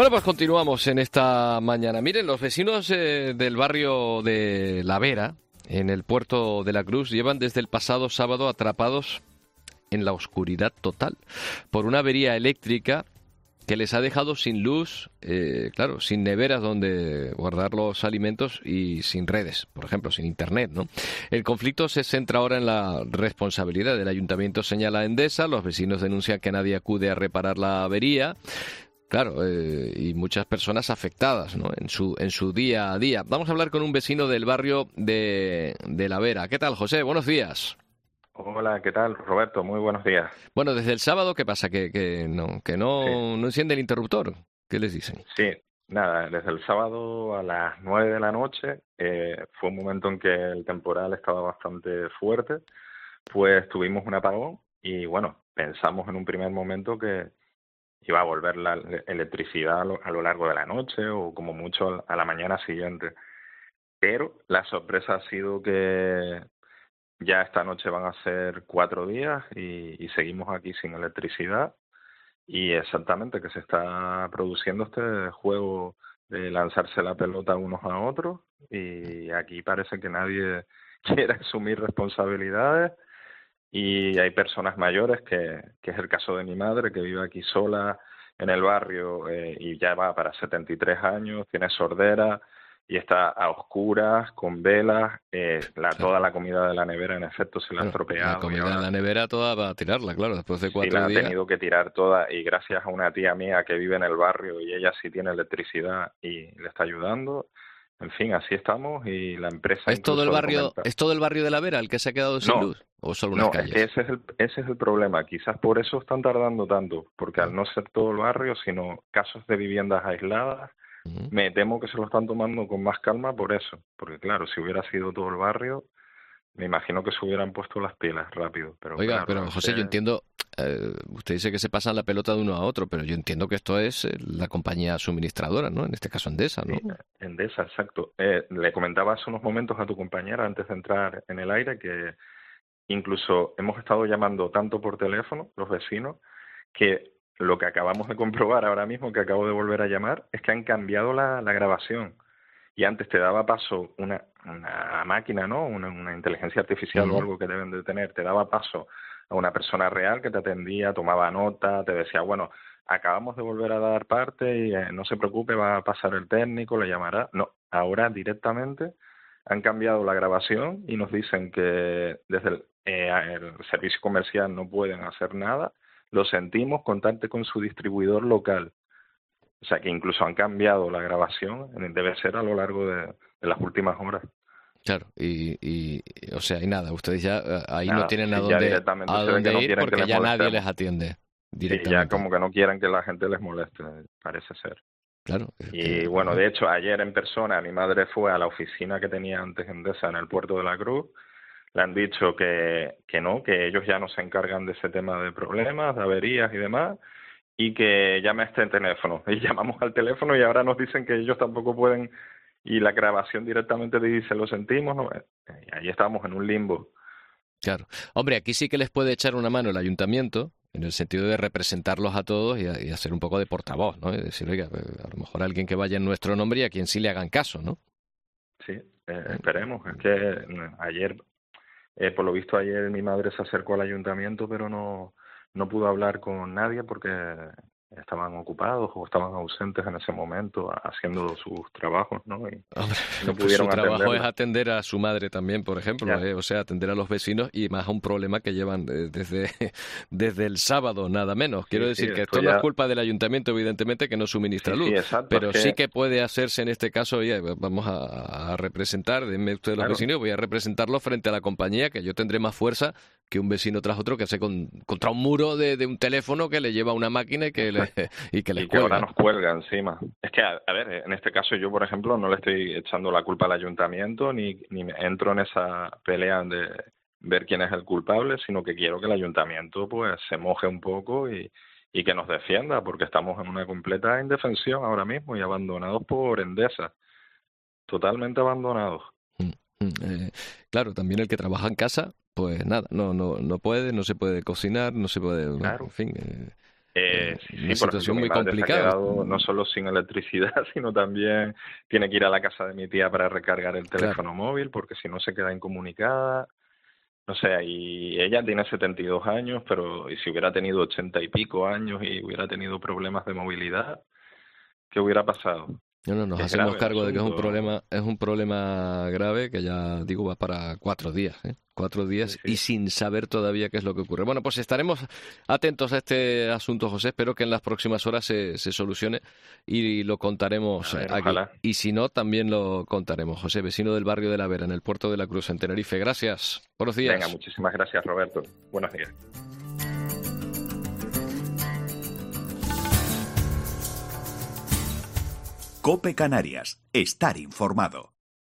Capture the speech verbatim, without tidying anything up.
Bueno, pues continuamos en esta mañana. Miren, los vecinos eh, del barrio de La Vera, en el puerto de la Cruz, llevan desde el pasado sábado atrapados en la oscuridad total por una avería eléctrica que les ha dejado sin luz, eh, claro, sin neveras donde guardar los alimentos y sin redes, por ejemplo, sin internet, ¿no? El conflicto se centra ahora en la responsabilidad del ayuntamiento, señala Endesa. Los vecinos denuncian que nadie acude a reparar la avería. Claro, eh, y muchas personas afectadas, ¿no?, en su en su día a día. Vamos a hablar con un vecino del barrio de, de La Vera. ¿Qué tal, José? Buenos días. Hola, ¿qué tal, Roberto? Muy buenos días. Bueno, desde el sábado, ¿qué pasa? Que, que no que no, Sí, no enciende el interruptor. ¿Qué les dicen? sí, nada, desde el sábado a las nueve de la noche eh, fue un momento en que el temporal estaba bastante fuerte, pues tuvimos un apagón y bueno, pensamos en un primer momento que iba a volver la le- electricidad a lo, a lo largo de la noche o como mucho a la mañana siguiente, pero la sorpresa ha sido que ya esta noche van a ser cuatro días y, y seguimos aquí sin electricidad. Y exactamente, que se está produciendo este juego de lanzarse la pelota unos a otros y aquí parece que nadie quiere asumir responsabilidades y hay personas mayores, que, que es el caso de mi madre, que vive aquí sola en el barrio eh, y ya va para setenta y tres años, tiene sordera y está a oscuras, con velas, eh, la, Claro, toda la comida de la nevera en efecto se le ha claro, la estropeado y comida en ahora la nevera toda va a tirarla, claro, después de sí, cuatro la ha días. tenido que tirar toda y gracias a una tía mía que vive en el barrio y ella sí tiene electricidad y le está ayudando. En fin, así estamos y la empresa ¿Es todo el incluso le barrio, comenta. es todo el barrio de La Vera el que se ha quedado sin No, luz? ¿O solo unas no, es que calles? ese es el, ese es el problema. Quizás por eso están tardando tanto, porque al Mm, no ser todo el barrio, sino casos de viviendas aisladas, mm. me temo que se lo están tomando con más calma por eso. Porque claro, si hubiera sido todo el barrio, me imagino que se hubieran puesto las pilas rápido. Pero Oiga, claro, pero al José, yo ser entiendo, eh, usted dice que se pasan la pelota de uno a otro, pero yo entiendo que esto es eh, la compañía suministradora, ¿no? En este caso Endesa, ¿no? Sí, Endesa, exacto. Eh, le comentaba hace unos momentos a tu compañera antes de entrar en el aire que incluso hemos estado llamando tanto por teléfono, los vecinos, que lo que acabamos de comprobar ahora mismo, que acabo de volver a llamar, es que han cambiado la, la grabación. Y antes te daba paso una, una máquina, ¿no? Una, una inteligencia artificial o Ujú. algo que deben de tener, te daba paso a una persona real que te atendía, tomaba nota, te decía, bueno, acabamos de volver a dar parte y eh, no se preocupe, va a pasar el técnico, le llamará. No, ahora directamente han cambiado la grabación y nos dicen que desde el, eh, el servicio comercial no pueden hacer nada. Lo sentimos, contacte con su distribuidor local. O sea que incluso han cambiado la grabación, debe ser a lo largo de, de las últimas horas. Claro, y, y, o sea, y nada, ustedes ya eh, ahí no Nada, tienen a sí, ya dónde, directamente a se ve que dónde no ir quieren que porque les ya nadie les molestemos. atiende Sí, ya directamente. como que no quieren que la gente les moleste, parece ser. Claro, es que, Y bueno, de hecho, ayer en persona mi madre fue a la oficina que tenía antes Endesa en el puerto de la Cruz. Le han dicho que, que no, que ellos ya no se encargan de ese tema de problemas, de averías y demás, y que llame a este teléfono. Y llamamos al teléfono y ahora nos dicen que ellos tampoco pueden, y la grabación directamente dice, lo sentimos, ¿no? Eh, Y ahí estamos en un limbo. claro. Hombre, aquí sí que les puede echar una mano el ayuntamiento, en el sentido de representarlos a todos y, a- y hacer un poco de portavoz, ¿no? Y decir, oiga, eh, a lo mejor alguien que vaya en nuestro nombre y a quien sí le hagan caso, ¿no? Sí, eh, Eh, esperemos. Es que mm, ayer, eh, por lo visto ayer mi madre se acercó al ayuntamiento, pero no, no pudo hablar con nadie porque estaban ocupados o estaban ausentes en ese momento haciendo sus trabajos, ¿no? Y, Hombre, y no pues su pudieron trabajo es atenderla. atender a su madre también, por ejemplo, Ya, ¿eh? O sea, atender a los vecinos y más a un problema que llevan eh, desde, desde el sábado, nada menos. Quiero sí, sí, decir que esto esto no es ya, culpa del ayuntamiento, evidentemente, que no suministra sí, sí, luz, exacto. Es pero sí que, que puede hacerse en este caso, oye, vamos a, a representar, denme ustedes los claro, vecinos, voy a representarlos frente a la compañía, que yo tendré más fuerza que un vecino tras otro que hace con, contra un muro de, de un teléfono que le lleva una máquina y que, le, exacto. y que les Y que ahora cuelga. nos cuelga encima. Es que, a, a ver, en este caso yo, por ejemplo, no le estoy echando la culpa al ayuntamiento ni, ni me entro en esa pelea de ver quién es el culpable, sino que quiero que el ayuntamiento pues se moje un poco y, y que nos defienda, porque estamos en una completa indefensión ahora mismo y abandonados por Endesa, totalmente abandonados. Mm, mm, eh, claro, también el que trabaja en casa, pues nada, no, no, no puede, no se puede cocinar, no se puede, bueno, en Claro. fin. eh, Eh, sí, una sí, por situación ejemplo, muy mi madre complicada. se ha quedado no solo sin electricidad, sino también tiene que ir a la casa de mi tía para recargar el teléfono Claro. móvil, porque si no se queda incomunicada. No sé, y ella tiene setenta y dos años, pero y si hubiera tenido ochenta y pico años y hubiera tenido problemas de movilidad, ¿qué hubiera pasado? No, no, nos Que es hacemos grave el cargo de que es un asunto. problema, es un problema grave que ya digo va para cuatro días, ¿eh? Cuatro Sí, días y sí. sin saber todavía qué es lo que ocurre. Bueno, pues estaremos atentos a este asunto, José. Espero que en las próximas horas se, se solucione y lo A contaremos eh, ver, aquí. ojalá. Y si no, también lo contaremos. José, vecino del barrio de La Vera, en el puerto de la Cruz, en Tenerife. Gracias. Buenos Venga, días. muchísimas gracias, Roberto. Buenos días. COPE Canarias. Estar informado.